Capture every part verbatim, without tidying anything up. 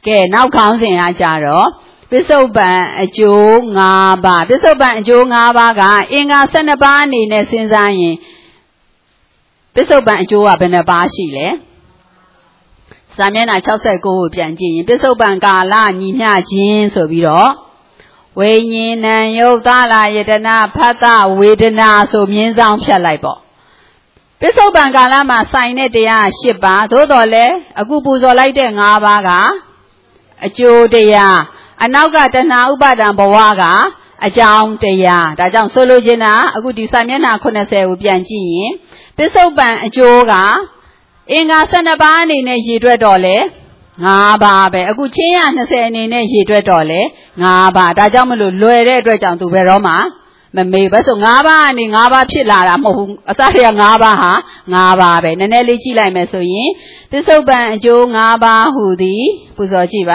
ကဲနောက်ခေါင်းစဉ်အားကြတော့ပစ္စုပန်အကျိုး၅ပါးပစ္စုပန်အကျိုး၅ပါးကအင်္ဂါ၁၂ပါးအနေနဲ့စဉ်းစားရင်ပစ္စုပန်အကျိုးကဘယ်နှပါးရှိလဲစာမျက်နှာ၆၉ကိုပြန်ကြည့်ရင်ပစ္စုပန်ကာလညီမျှခြင်းဆိုပြီးတော့ဝိညာဉ်ဏ်ယုတ်သလာယတနာဖတ်တဝေဒနာဆိုမြင်းဆောင်ဖြတ်လိုက်ပေါ့ပစ္စုပန်ကာလမှာဆိုင်တဲ့တရား၈ပါးသို့တော်လည်းအခုပူဇော်လိုက်တဲ့၅ပါးကအကျိုးတရားအနောက်ကတဏှာဥပါဒံဘဝကအကြောင်းတရားဒါကြောင့်ဆိုလိုချင်တာအခုဒီစာမျက်နှာ၈၀ကိုပြန်ကြည့်ရင်ပစ္စုပန်အကျိုးကအင်္ဂါ၁၂ပါးအနေနဲ့ရည်တွက်တော့လေ၅ပါးပဲအခုချင်းရ၂၀အနေနဲ့ရည်တွက်တော့လေ၅ပါးဒါကြောင့်မလို့လွယ်တဲ့အတွက်ကြောင့်သူဘယ်တော့မှမမေ့ဘဲဆို၅ပါးအနေ၅ပါးဖြစ်လာတာမဟုတ်ဘူးအစတည်းက၅ပါးဟာ၅ပါးပဲနည်းနည်းလေးကြည့်လိုက်မယ်ဆိုရင်ပစ္စုပန်အကျိုး၅ပါးဟူသည်ပူဇော်ကြည့်ပါ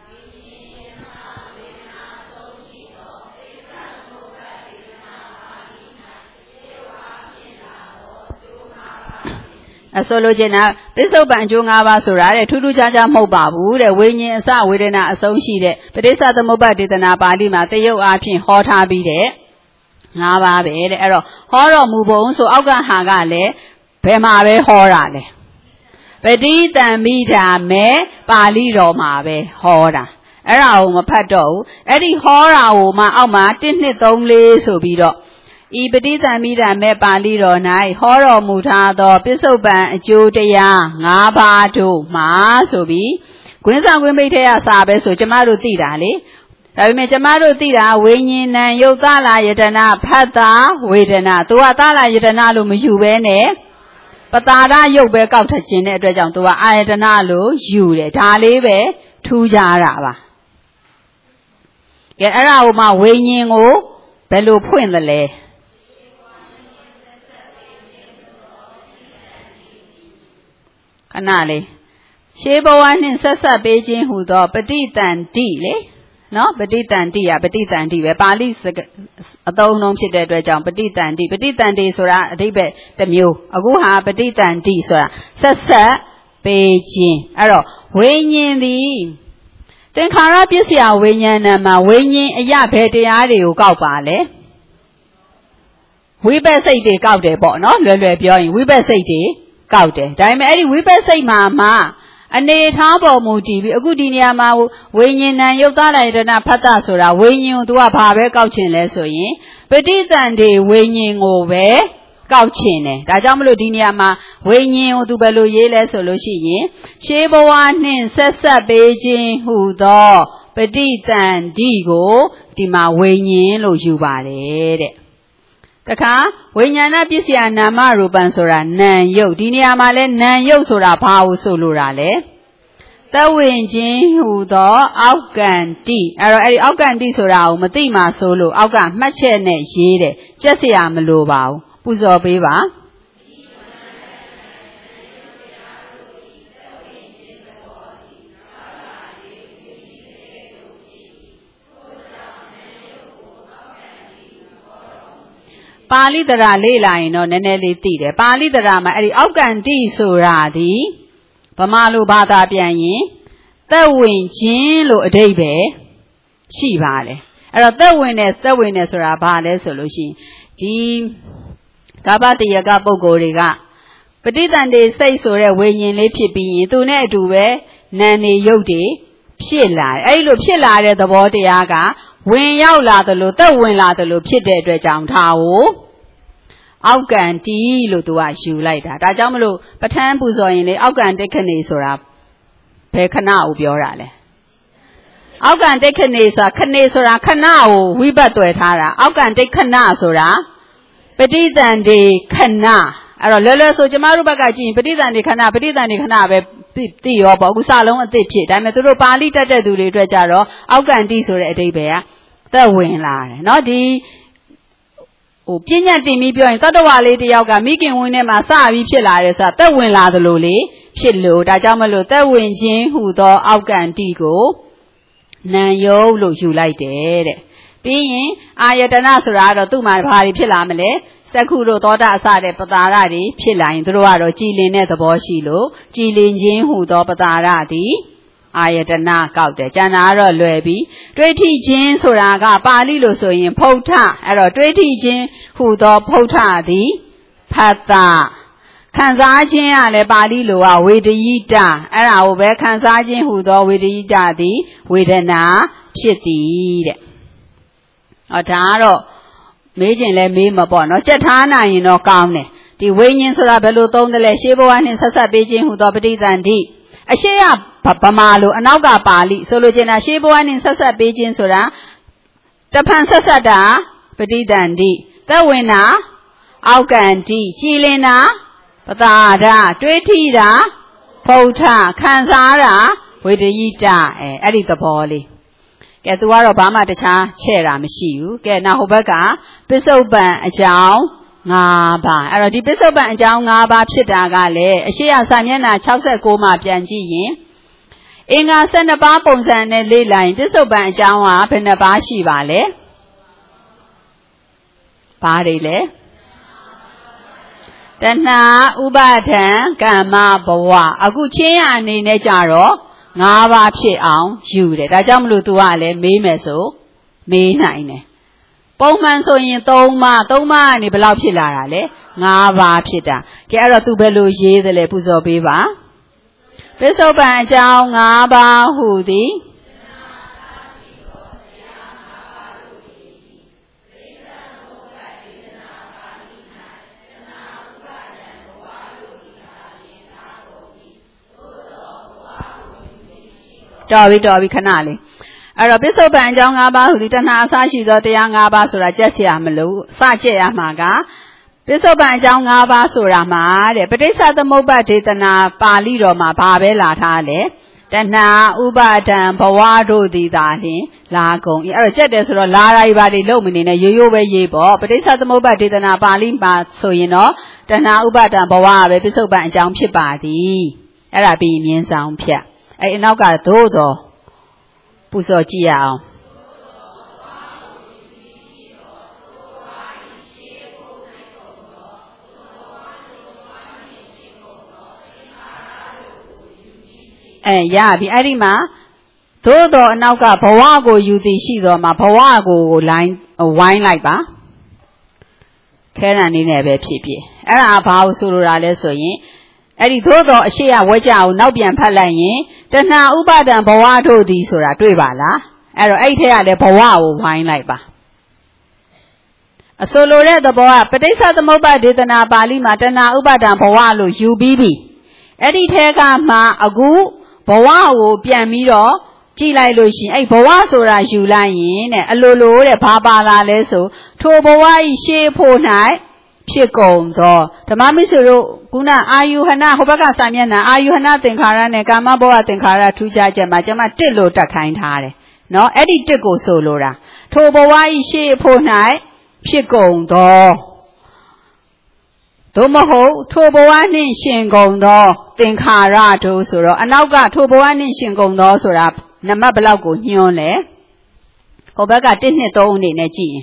အဆိုလိုချင်တာပစ္စုပန်အကျိုး၅ပါးဆိုတာတဲ့ထူးထူးခြားခြားမဟုတ်ပါဘူးတဲ့ဝိညာဉ်အစဝေဒနာအဆုံးရှိတဲ့ပဋိစ္စသမုပ္ပါဒေသနာပါဠိမှာတရုတ်အားဖြင့်ဟောထားပြီးတဲ့၅ပါးပဲတဲ့အဲ့တော့ဟောတော်မူပုံဆိုအောက်ကဟာကလည်းဘယ်မှာပဲဟောတာလဲပဋိသင်္မိတာမဲပါဠိတော်မှာပဲဟောတာအဲ့ဒါကိုမဖတ်တော့ဘူးအဲ့ဒီဟောတာကိုမှအောက်မှာတစ်နှစ်သုံးလေးဆိုပြီးတော့ဤပဋိသင်္မိတာမဲပါဠိတော်၌ဟောတော်မူထားသောပစ္စုပန်အကျိုးတရား၅ပါးတို့မှာဆိုပြီးကွင်းဆောင်ကွင်းမိတ်ထဲကစာပဲဆိုကျမတို့သိတာလေဒါပေမဲ့ကျမတို့သိတာဝိညာဉ်ဏ်ယုတ်သလာယတနာဖတ်တာဝေဒနာသူကသလာယတနာလို့မယူပဲနဲ့ပတာရယုတ်ပဲကောက်ထခြင်းတဲ့အတွက်ကြောင့်သူကအာယတနာလို့ယူတယ်ဒါလေးပဲထူးခြားတာပါကဲအဲ့ဒါဟိုမှာဝိညာဉ်ကိုဘယ်လိုဖွင့်သလဲခဏလေးရှေးဘဝနှင့်ဆက်ဆက်ပေးခြင်းဟူသောပဋိသန္တိလေနော်ပဋိသန္တိကပဋိသန္တိပဲပါဠိအသုံးအနှုန်းဖြစ်တဲ့အတွက်ကြောင့်ပဋိသန္တိပဋိသန္တိဆိုတာအဓိပ္ပာယ်တစ်မျိုးအခုဟာပဋိသန္တိဆိုတာဆက်ဆက်ပေးခြင်းအဲ့တော့ဝိညာဉ်သည်သင်္ခါရပစ္စယဝိညာဏမှာဝိညာဉ်အရာဘယ်တရားတွေကိုကောက်ပါလဲဝိပဿစိတ်တွေကောက်တယ်ပေါ့နော်လွယ်လွယ်ပြောရင်ဝိပဿစိတ်တွေကောက်တယ်ဒါပေမဲ့အဲ့ဒီဝိပဿစိတ်မှာမှအနေထားပေါ်မူတည်ပြီးအခုဒီနေရာမှာဝိညာဉ်ဏ်ယုတ်သလာယတနာဖတ်တာဆိုတာဝိညာဉ်ကို तू ကဘာပဲကောက်ချင်လဲဆိုရင်ပဋိသန္ဓေဝိညာဉ်ကိုပဲကောက်ချင်တယ်ဒါကြောင့်မလို့ဒီနေရာမှာဝိညာဉ်ကို तू ဘယ်လိုရေးလဲဆိုလို့ရှိရင်ရှေးဘဝနှင့်ဆက်ဆက်ပေးခြင်းဟူသောပဋိသန္ဓေကိုဒီမှာဝိညာဉ်လို့ယူပါတယ်တဲ့တခါဝိညာဏပစ္စယနာမရူပံဆိုတာနာမ်ယုတ်ဒီနေရာမှာလဲနာမ်ယုတ်ဆိုတာဘာကိုဆိုလိုတာလဲသက်ဝင်ခြင်းဟူသောအောက်ကံတိအဲ့တော့အဲ့ဒီအောက်ကံတိဆိုတာကိုမသိမှဆိုလို့အောက်ကမှတ်ချက်နဲ့ရေးတယ်ကြက်စရာမလိုပါဘူးပူဇော်ပေးပါပါဠိတရားလေ့လာရင်တော့နည်းနည်းလေးသိတယ်ပါဠိတရားမှာအဲ့ဒီအောက်ကံတိဆိုတာဒီဗမာလိုဘာသာပြန်ရင်သက်ဝင်ခြင်းလို့အဓိပ္ပာယ်ရှိပါတယ်အဲ့တော့သက်ဝင်တယ်သက်ဝင်တယ်ဆိုတာဘာလဲဆိုလို့ရှိရင်ဒီကပ္ပတယကပုဂ္ဂိုလ်တွေကပဋိသန္ဓေစိတ်ဆိုတဲ့ဝိညာဉ်လေးဖြစ်ပြီးရင်သူနဲ့အတူပဲနာမ်နေရုပ်တွေဖြစ်လာတယ်အဲ့လိုဖြစ်လာတဲ့သဘောတရားကဝင်ရောက်လာသလိုသက်ဝင်လာသလိုဖြစ်တဲ့အတွက်ကြောင့်ဒါကိုအောက်ကံတီလို့သူကယူလိုက်တာဒါကြောင့်မလို့ပဋ္ဌာန်းပူဇော်ရင်လေအောက်ကံတိခဏေဆိုတာဘယ်ခဏကိုပြောတာလဲအောက်ကံတိခဏေဆိုတာခဏေဆိုတာခဏကိုဝိပတ်တွေ့ထားတာအောက်ကံတိခဏဆိုတာပဋိသန္ဓေခဏအဲ့တော့လွယ်လွယ်ဆိုကျမတို့ဘက်ကကြည့်ရင်ပဋိသန္ဓေခဏပဋိသန္ဓေခဏပဲသိရောပေါ့အခုစလုံးအသစ်ဖြစ်ဒါပေမဲ့သူတို့ပါဠိတတ်တဲ့သူတွေအတွက်ကြတော့အောက်ကံတိဆိုတဲ့အဓိပ္ပာယ်ကသက်ဝင်လာတယ်เนาะဒီဟိုပြဉ္ညာတင်ပြီးပြောရင်တတ္တဝါလေးတယောက်ကမိခင်ဝင်းထဲမှာစပြီးဖြစ်လာတယ်ဆိုတာသက်ဝင်လာသလိုလေဖြစ်လို့ဒါကြောင့်မလို့သက်ဝင်ခြင်းဟူသောအောက်ကံတိကိုနာမ်ယုတ်လို့ယူလိုက်တယ်တဲ့ပြီးရင်အာယတနာဆိုတာကတော့သူ့မှာဘာတွေဖြစ်လာမလဲစက္ခုတို့သောတာအစတဲ့ပတာရတွေဖြစ်လာရင်တို့ကတော့ကြည်လင်တဲ့သဘောရှိလို့ကြည်လင်ခြင်းဟူသောပတာရသည်အာယတနာကောက်တယ်ကျန်တာကတော့လွယ်ပြီတွေးထိခြင်းဆိုတာကပါဠိလိုဆိုရင်ဖုဋ္ဌအဲ့တော့တွေးထိခြင်းဟူသောဖုဋ္ဌသည်ဖတ်တာခံစားခြင်းကလည်းပါဠိလိုကဝေဒယိတအဲ့ဒါကိုပဲခံစားခြင်းဟူသောဝေဒယိတသည်ဝေဒနာဖြစ်သည်တဲ့ဟောဒါကတော့မေးခြင်းလဲမေးမှာပေါ့နော်ကြက်ထားနိုင်ရင်တော့ကောင်းတယ်ဒီဝိညာဉ်ဆိုတာဘယ်လိုသုံးတယ်လဲရှေးဘဝနဲ့ဆက်ဆက်ပေးခြင်းဟူသောပဋိသန္ဓိအရှိကဗမာလိုအနောက်ကပါဠိဆိုလိုချင်တာရှေးဘဝနဲ့ဆက်ဆက်ပေးခြင်းဆိုတာတဖန်ဆက်ဆက်တာပဋိသန္ဓိသက်ဝင်တာအောက်ကံတိကြည်လင်တာပတာဒတွေးထိတာဖုဋ္ဌခံစားတာဝေဒယိတအဲအဲ့ဒီသဘောလေးကဲသူကတော့ဘာမှတခြားချဲ့တာမရှိဘူးကဲနောက်ဟိုဘက်ကပစ္စုပန်အကြောင်း၅ပါးအဲ့တော့ဒီပစ္စုပန်အကြောင်း၅ပါးဖြစ်တာကလည်းအရှိယစာမျက်နှာ၆၉မှာပြန်ကြည့်ရင်အင်္ဂါ၁၂ပါးပုံစံနဲ့လေ့လာရင်ပစ္စုပန်အကြောင်းကဘယ်နှပါးရှိပါလဲဘာတွေလဲတဏှာဥပါဒံကမ္မဘဝအခုချင်းရအနေနဲ့ကြတော့၅ပါးဖြစ်အောင်ယူတယ်ဒါကြောင့်မလို့ तू ကလည်းမေးမယ်ဆိုမေးနိုင်တယ်ပုံမှန်ဆိုရင်၃ပါး၃ပါးကနေဘယ်လောက်ဖြစ်လာတာလဲ၅ပါးဖြစ်တာကဲအဲ့တော့ तू ဘယ်လိုရေးသလဲပူဇော်ပေးပါပစ္စုပန်အကြောင်း၅ပါးဟူသည်တော်ပြီတော်ပြီခဏလေးအဲ့တော့ပစ္စုပန်အကြောင်း၅ပါးဟူသည်တဏှာအစရှိသောတရား၅ပါးဆိုတာကြက်เสียမလို့စကြက်ရမှာကပစ္စုပန်အကြောင်း၅ပါးဆိုတာမှာတဲ့ပဋိစ္စသမုပ္ပါဒေသနာပါဠိတော်မှာဘာပဲလာထားလဲတဏှာဥပါဒံဘဝတို့သည်သာလျှင်လာကုန်အဲ့တော့ကြက်တယ်ဆိုတော့လာတိုင်းပါတွေလုံးမနေနဲ့ရိုးရိုးပဲရေးပေါ့ပဋိစ္စသမုပ္ပါဒေသနာပါဠိမှာဆိုရင်တော့တဏှာဥပါဒံဘဝပဲပစ္စုပန်အကြောင်းဖြစ်ပါသည်အဲ့ဒါပြီးမြင်းဆောင်ဖြတ်အဲ့အနောက်ကသို့တော်ပူဇော်ကြည့်ရအောင်အဲရပြီအဲ့ဒီမှာသို့တော်အနောက်ကဘဝကိုယူသည်ရှိတော်မှာဘဝကိုလိုင်းဝိုင်းလိုက်ပါခဲတံနေနဲ့ပဲဖြစ်ဖြစ်အဲ့ဒါဘာလို့ဆိုလိုတာလဲဆိုရင်အဲ့ဒီသို့တော်အရှိရဝဲကြအောင်နောက်ပြန်ဖတ်လိုက်ရင်တဏှာဥပါဒံဘဝတို့သည်ဆိုတာတွေ့ပါလားအဲ့တော့အဲ့ထက်ကလည်းဘဝကိုဝိုင်းလိုက်ပါအဆိုလိုတဲ့သဘောကပဋိစ္စသမုပ္ပါဒေသနာပါဠိမှာတဏှာဥပါဒံဘဝလို့ယူပြီးပြီအဲ့ဒီထက်ကမှအခုဘဝကိုပြန်ပြီးတော့ကြည့်လိုက်လို့ရှိရင်အဲ့ဘဝဆိုတာယူလိုက်ရင်တဲ့အလိုလိုတဲ့ဘာပါလာလဲဆိုထိုဘဝဤရှေးဖို့၌ဖြစ်ကုန်သောဓမ္မမိတ်ဆွေတို့ခုနအာယုဟနဟိုဘက်ကစာမျက်နှာအာယုဟနသင်္ခါရနဲ့ကာမဘဝသင်္ခါရထူးခြားချက်မှာကျွန်မတစ်လို့တက်ခိုင်းထားတယ်နော်အဲ့ဒီတစ်ကိုဆိုလိုတာထိုဘဝဤရှေးဖို့၌ဖြစ်ကုန်သောသို့မဟုတ်ထိုဘဝနှင့်ရှင်ကုန်သောသင်္ခါရတို့ဆိုတော့အနောက်ကထိုဘဝနှင့်ရှင်ကုန်သောဆိုတာနံပါတ်ဘယ်လောက်ကိုညွှန်းလဲဟိုဘက်ကတစ်နှစ်သုံးအနေနဲ့ကြည့်ရင်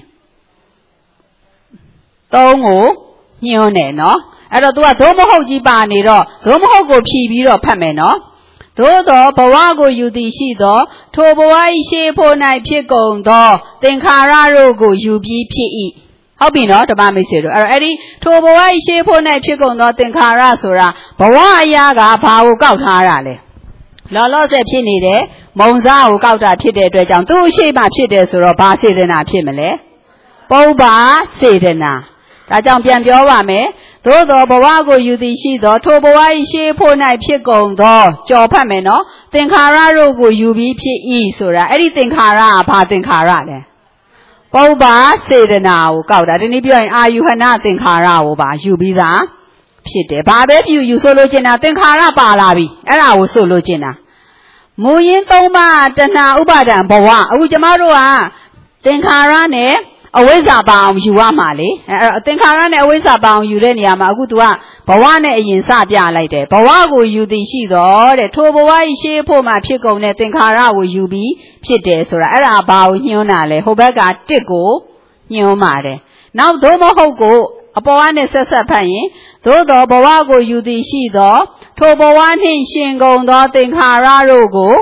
သုံးကိုညွှန်းတယ်နော်အဲ့တော့ तू ကသို့မဟုတ်ကြီးပါနေတော့သို့မဟုတ်ကိုဖြီးပြီးတော့ဖတ်မယ်နော်သို့သောဘဝကိုယူသည်ရှိသောထိုဘဝ၏ရှေးဖို့၌ဖြစ်ကုန်သောသင်္ခါရတို့ကိုယူပြီးဖြစ်၏ဟုတ်ပြီနော်ဓမ္မမိတ်ဆွေတို့အဲ့တော့အဲ့ဒီထိုဘဝ၏ရှေးဖို့၌ဖြစ်ကုန်သောသင်္ခါရဆိုတာဘဝအရာကဘာကိုကောက်ထားတာလဲလောလောဆယ်ဖြစ်နေတဲ့မုံစားကိုကောက်တာဖြစ်တဲ့အတွက်ကြောင့်သူ့ရှေ့မှာဖြစ်တယ်ဆိုတော့ဘာစေတနာဖြစ်မလဲပုပ္ပါစေတနာဒါကြောင့်ပြန်ပြောပါမယ်သို့သောဘဝကိုယူသည်ရှိသောထိုဘဝ၏ရှေးဖို့၌ဖြစ်ကုန်သောကြော်ဖတ်မယ်နော်သင်္ခါရတို့ကိုယူပြီးဖြစ်၏ဆိုတာအဲ့ဒီသင်္ခါရကဘာသင်္ခါရလဲပုပ္ပါစေတနာကိုကောက်တာဒီနေ့ပြောရင်အာယုဟနသင်္ခါရကိုပါယူပြီးသားဖြစ်တယ်ဘာပဲပြုယူဆိုလို့ကျင်တာသင်္ခါရပါလာပြီအဲ့ဒါကိုဆိုလို့ကျင်တာမူရင်းသုံးပါးတဏှာဥပါဒံဘဝအခုကျမတို့ကသင်္ခါရနဲ့အဝိဇ္ဇာပါအောင်ယူရမှာလေအဲသင်္ခါရနဲ့အဝိဇ္ဇာပါအောင်ယူတဲ့နေရာမှာအခု तू ကဘဝနဲ့အရင်စပြလိုက်တယ်ဘဝကိုယူသည်ရှိတော့တဲ့ထိုဘဝဤရှေးဖို့မှာဖြစ်ကုန်တဲ့သင်္ခါရကိုယူပြီးဖြစ်တယ်ဆိုတာအဲ့ဒါဘာကိုညွှန်းတာလဲဟိုဘက်ကတစ်ကိုညွှန်းပါတယ်နောက်သို့မဟုတ်ကိုအပေါ်ကနေဆက်ဆက်ဖတ်ရင်သို့သောဘဝကိုယူသည်ရှိသောထိုဘဝနှင့်ရှင်ကုန်သောသင်္ခါရတို့ကို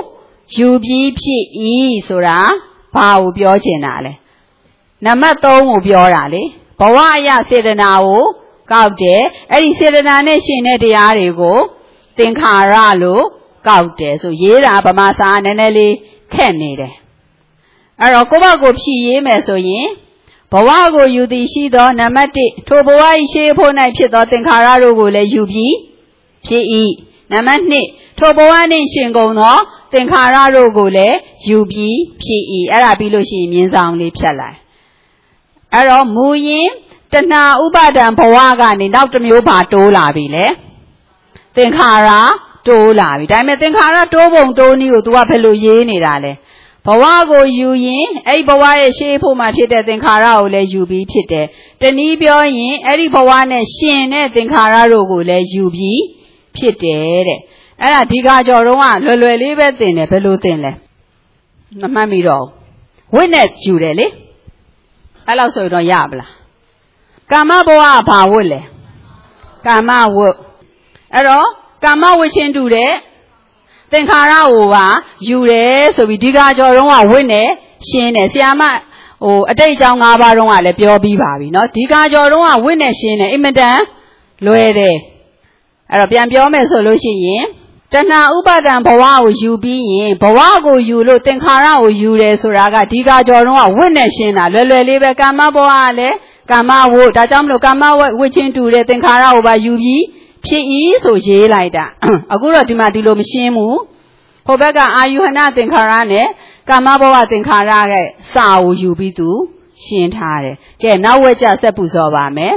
ယူပြီးဖြစ်ဤဆိုတာဘာကိုပြောချင်တာလဲနံပါတ်သုံးကိုပြောတာလေဘဝအယစေတနာကိုကောက်တယ်အဲ့ဒီစေတနာနဲ့ရှင်တဲ့တရားတွေကိုသင်္ခါရလို့ကောက်တယ်ဆိုရေးတာဗမာစာနည်းနည်းလေးခက်နေတယ်အဲ့တော့ကိုယ့်ဘက်ကိုဖြည့်ရေးမယ်ဆိုရင်ဘဝကိုယူသည်ရှိသောနံပါတ်တစ်ထိုဘဝ၏ရှေးဖို့၌ဖြစ်သောသင်္ခါရတို့ကိုလည်းယူပြီးဖြစ်၏နံပါတ်နှစ်ထိုဘဝနှင့်ရှင်ကုန်သောသင်္ခါရတို့ကိုလည်းယူပြီးဖြစ်၏အဲ့ဒါပြီးလို့ရှိရင်မြင်းဆောင်လေးဖြတ်လိုက်အဲ့တော့မူရင်တဏှာဥပါဒံဘဝကနေနောက်တစ်မျိုးပါတိုးလာပြီလေသင်္ခါရတိုးလာပြီဒါပေမဲ့သင်္ခါရတိုးပုံတိုးနည်းကို तू ကဘယ်လိုရေးနေတာလဲဘဝကိုယူရင်အဲ့ဘဝရဲ့ရှေးဖို့မှာဖြစ်တဲ့သင်္ခါရကိုလည်းယူပြီးဖြစ်တယ်တနည်းပြောရင်အဲ့ဒီဘဝနဲ့ရှင်တဲ့သင်္ခါရတို့ကိုလည်းယူပြီးဖြစ်တယ်တဲ့အဲ့ဒါဒီကကြော်တော့ကလွယ်လွယ်လေးပဲသင်တယ်ဘယ်လိုသင်လဲမမှတ်မိတော့ဝိနဲ့ယူတယ်လေအဲ့လောက်ဆိုတော့ရပါလားကာမဘဝကဘာဝတ်လဲကာမဝတ်အဲ့တော့ကာမဝတ်ချင်းတူတဲ့သင်္ခါရကိုပါယူတယ်ဆိုပြီးဒီကကြော်တော့ကဝိနဲ့ရှင်းတယ်ဆရာမဟိုအတိတ်အကြောင်း၅ပါးတော့ကလည်းပြောပြီးပါပြီเนาะဒီကကြော်တော့ကဝိနဲ့ရှင်းတယ်အင်မတန်လွယ်တယ်အဲ့တော့ပြန်ပြောမယ်ဆိုလို့ရှိရင်တဏှာဥပါဒံဘဝကိုယူပြီးရင်ဘဝကိုယူလို့သင်္ခါရကိုယူတယ်ဆိုတာကဒီကကြော်တော့ကဝိနဲ့ရှင်းတာလွယ်လွယ်လေးပဲကာမဘဝကလည်းကာမဝတ်ဒါကြောင့်မလို့ကာမဝတ်ချင်းတူတဲ့သင်္ခါရကိုပါယူပြီးဖြစ်ဤဆိုရေးလိုက်တာအခုတော့ဒီမှာဒီလိုမရှင်းဘူးဟိုဘက်ကအာယုဟနသင်္ခါရနဲ့ကာမဘဝသင်္ခါရရဲ့စာကိုယူပြီးသူရှင်းထားတယ်ကဲနောက်ဝက်ကြဆက်ပူဇော်ပါမယ်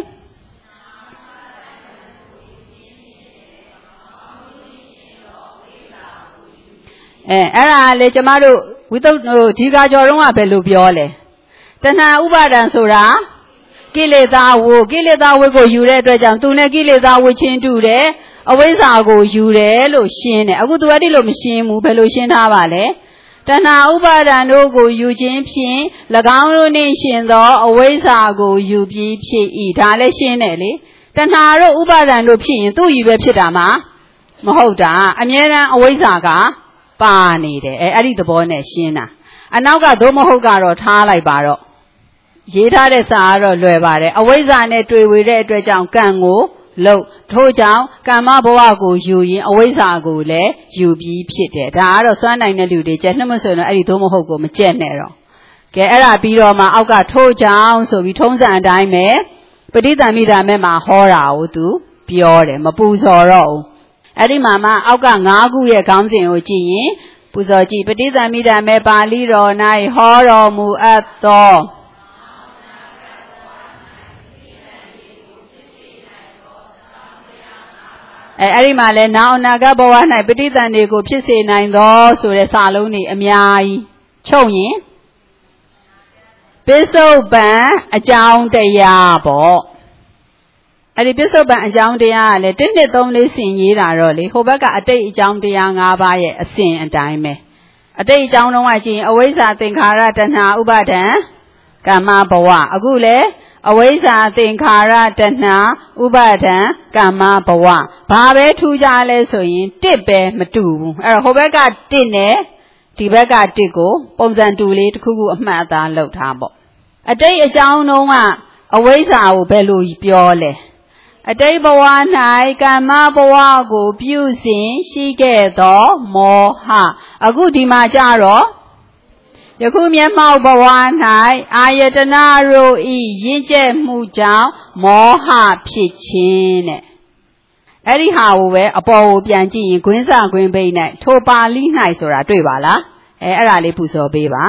အဲအဲ့ဒါလေကျမတို့ဝိသုဒ္ဓဒီကကြော်တော့ကဘယ်လိုပြောလဲတဏှာဥပါဒံဆိုတာကိလေသာဝကိလေသာဝကိုယူတဲ့အတွက်ကြောင့်သူနဲ့ကိလေသာဝချင်းတူတယ်အဝိဇ္ဇာကိုယူတယ်လို့ရှင်းတယ်အခုသူအဲ့ဒီလိုမရှင်းဘူးဘယ်လိုရှင်းထားပါလဲတဏှာဥပါဒံတို့ကိုယူခြင်းဖြင့်၎င်းတို့နှင့်ရှင်သောအဝိဇ္ဇာကိုယူပြီးဖြစ်၏ဒါလည်းရှင်းတယ်လေတဏှာတို့ဥပါဒံတို့ဖြစ်ရင်သူ့ယူပဲဖြစ်တာမှာမဟုတ်တာအမြဲတမ်းအဝိဇ္ဇာကပါနေတယ်အဲအဲ့ဒီသဘောနဲ့ရှင်းတာအနောက်ကသို့မဟုတ်ကတော့ထားလိုက်ပါတော့ရေးထားတဲ့စာကတော့လွယ်ပါတယ်အဝိဇ္ဇာနဲ့တွေ့ဝေတဲ့အတွက်ကြောင့်ကံကိုလှုပ်ထို့ကြောင့်ကာမဘဝကိုယူရင်အဝိဇ္ဇာကိုလည်းယူပြီးဖြစ်တယ်ဒါကတော့စွမ်းနိုင်တဲ့လူတွေကျက်နှမဆိုရင်အဲ့ဒီသို့မဟုတ်ကိုမကျက်နဲ့တော့ကဲအဲ့ဒါပြီးတော့မှအောက်ကထို့ကြောင့်ဆိုပြီးထုံးစံအတိုင်းပဲပဋိသင်္မိတာမဲ့မှာဟောတာကိုသူပြောတယ်မပူဇော်တော့ဘူးအဲ့ဒီမှာမှအောက်က၅ခုရဲ့ခေါင်းစဉ်ကိုကြည့်ရင်ပူဇော်ကြည့်ပဋိသင်္မိတာမဲ့ပါဠိတော်၌ဟောတော်မူအပ်သောအဲအဲ့ဒီမှာလဲနောင်အနာဂတ်ဘဝ၌ပဋိသင်္ဍေကိုဖြစ်စေနိုင်သောဆိုတဲ့စာလုံးတွေအများကြီးချုပ်ရင်ပစ္စုပန်အကြောင်းတရားပေါ့အဲ့ဒီပစ္စုပန်အကြောင်းတရားကလည်းတစ်နှစ်သုံးလေးဆင်ရေးတာတော့လေဟိုဘက်ကအတိတ်အကြောင်းတရား၅ပါးရဲ့အစဉ်အတိုင်းပဲအတိတ်အကြောင်းတော့ကကြည့်ရင်အဝိဇ္ဇာသင်္ခါရတဏှာဥပါဒံကာမဘဝအခုလေအဝိဇ္ဇာသင်္ခါရတဏှာဥပါဒံကာမဘဝဘာပဲထူးခြားလဲဆိုရင်တစ်ပဲမတူဘူးအဲ့တော့ဟိုဘက်ကတစ်နဲ့ဒီဘက်ကတစ်ကိုပုံစံတူလေးတစ်ခုခုအမှတ်အသားလုပ်ထားပေါ့အတိတ်အကြောင်းတုန်းကအဝိဇ္ဇာကိုဘယ်လိုပြောလဲအတိတ်ဘဝ၌ကာမဘဝကိုပြုစဉ်ရှိခဲ့သောမောဟအခုဒီမှာကြတော့ယခုမျက်မှောက်ဘဝ၌အာယတနာတို့ဤရင့်ကျက်မှုကြောင့်မောဟဖြစ်ခြင်းတဲ့အဲ့ဒီဟာကိုပဲအပေါ်ကိုပြန်ကြည့်ရင်ဂွင်းစဂွင်းဘိတ်၌ထိုပါဠိ၌ဆိုတာတွေ့ပါလားအဲအဲ့ဒါလေးပူဇော်ပေးပါ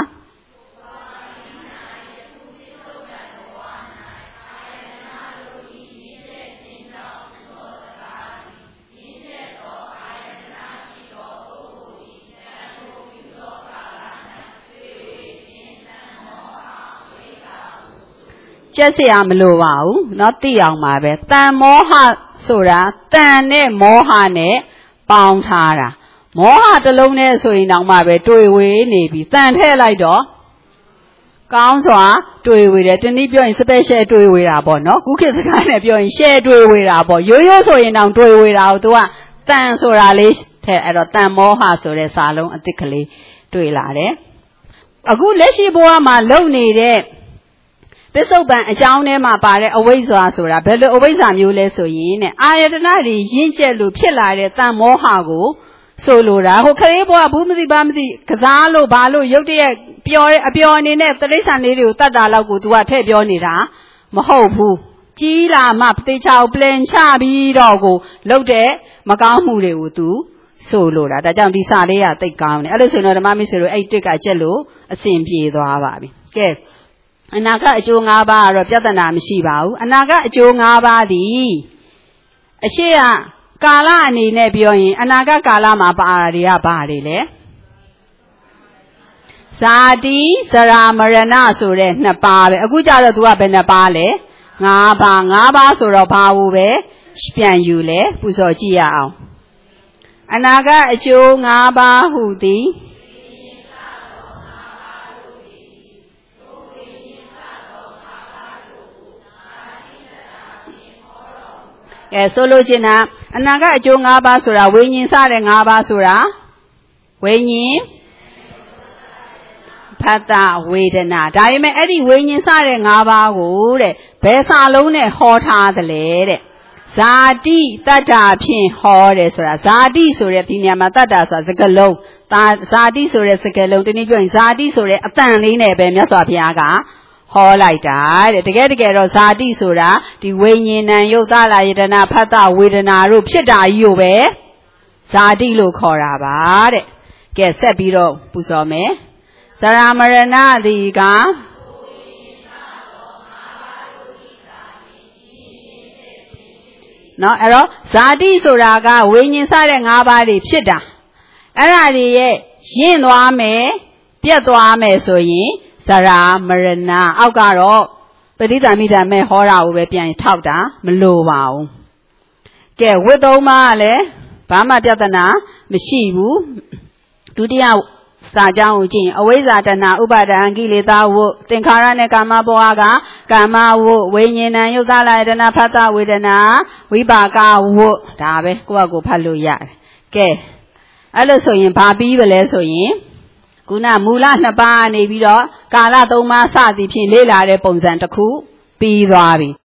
ကျက်เสียမလို့ပါဘူးเนาะသိအောင်ပါပဲတန်မောဟဆိုတာတန်နဲ့မောဟနဲ့ပေါင်းထားတာမောဟတစ်လုံးနဲ့ဆိုရင်တောင်မှပဲတွေ့ဝေနေပြီတန်ထည့်လိုက်တော့ကောင်းစွာတွေ့ဝေတယ်တနည်းပြောရင် special တွေ့ဝေတာပေါ့เนาะခုခေတ်စကားနဲ့ပြောရင် share တွေ့ဝေတာပေါ့ရိုးရိုးဆိုရင်တောင်တွေ့ဝေတာကို तू ကတန်ဆိုတာလေးထည့်အဲ့တော့တန်မောဟဆိုတဲ့စာလုံးအသစ်ကလေးတွေ့လာတယ်အခုလက်ရှိဘဝမှာလုံနေတဲ့ပစ္စုပန်အကြောင်းထဲမှာပါတဲ့အဝိဇ္ဇာဆိုတာဘယ်လိုအဝိဇ္ဇာမျိုးလဲဆိုရင်တဲ့အာယတနာတွေရင့်ကျက်လို့ဖြစ်လာတဲ့တန်မောဟကိုဆိုလိုတာဟိုခလေးဘဝဘူးမသိပါမသိကစားလို့ဘာလို့ရုပ်တရက်ပျော်တဲ့အပျော်အနေနဲ့တိရစ္ဆာန်လေးတွေကိုတတ်တာလောက်ကို तू ကထည့်ပြောနေတာမဟုတ်ဘူးကြီးလာမှတေချာကိုပလင်ချပြီးတော့ကိုလှုပ်တဲ့မကောင်းမှုတွေကို तू ဆိုလိုတာဒါကြောင့်ဒီစာလေးကသိကောင်းတယ်အဲ့လိုဆိုတော့ဓမ္မမိတ်ဆွေတို့အဲ့တစ်ကကျက်လို့အစဉ်ပြေသွားပါပြီကဲအနာကအကျိုး၅ပါးကတော့ပြဿနာမရှိပါဘူးအနာကအကျိုး၅ပါးသည်အရှိကကာလအနေနဲ့ပြောရင်အနာဂတ်ကာလမှာပါတာတွေကဘာတွေလဲဇာတိဇရာမရဏဆိုတဲ့နှစ်ပါးပဲအခုကြတော့ तू ကဘယ်နှစ်ပါးလဲ၅ပါး၅ပါးဆိုတော့ဘာလို့ပဲပြန်ယူလဲပူဇော်ကြည့်ရအောင်အနာဂတ်အကျိုး၅ပါးဟူသည်ကဲဆိုလိုချင်တာအနာဂတ်အကျိုး၅ပါးဆိုတာဝိညာဉ်စတဲ့၅ပါးဆိုတာဝိညာဉ်ဖတ်တာဝေဒနာဒါပေမဲ့အဲ့ဒီဝိညာဉ်စတဲ့၅ပါးကိုတဲ့ဘယ်စာလုံးနဲ့ဟောထားသလဲတဲ့ဇာတိတတ္တာဖြင့်ဟောတယ်ဆိုတာဇာတိဆိုတဲ့ဒီနေရာမှာတတ္တာဆိုတာစကားလုံးဇာတိဆိုတဲ့စကားလုံးတနည်းပြောရင်ဇာတိဆိုတဲ့အတန်လေးနဲ့ပဲမြတ်စွာဘုရားကဟောလိုက်တာတဲ့တကယ်တကယ်တော့ဇာတိဆိုတာဒီဝိညာဉ်ဏ်ယုတ်သလာယတနာဖတ်တာဝေဒနာတို့ဖြစ်တာကြီးကိုပဲဇာတိလို့ခေါ်တာပါတဲ့ကဲဆက်ပြီးတော့ပူဇော်မယ်ဇရာမရဏသည်ကနော်အဲ့တော့ဇာတိဆိုတာကဝိညာဉ်စတဲ့၅ပါးတွေဖြစ်တာအဲ့ဒါတွေရဲ့ရင့်သွားမယ်ပြတ်သွားမယ်ဆိုရင်ဇရာမရဏအောက်ကတော့ပဋိသမိဓမ္မဲဟောတာကိုပဲပြန်ထောက်တာမလိုပါဘူးကဲဝိသုံးပါးကလည်းဘာမှပြဿနာမရှိဘူးဒုတိယစာကြောင်းကိုကြည့်အဝိဇ္ဇာတဏဥပါဒံကိလေသာဝသင်္ခါရနဲ့ကာမဘဝကကာမဝဝိညာဏယုတ်သလာယတနာဖတ်တာဝေဒနာဝိပါကဝဒါပဲကိုယ့်အကိုဖတ်လို့ရတယ်ကဲအဲ့လိုဆိုရင်ဘာပြီးပါလဲဆိုရင်ခုနမူလနှစ်ပါးနေပြီးတော့ကာလသုံးပါးစသည်ဖြင့်လေ့လာတဲ့ပုံစံတစ်ခုပြီးသွားပြီ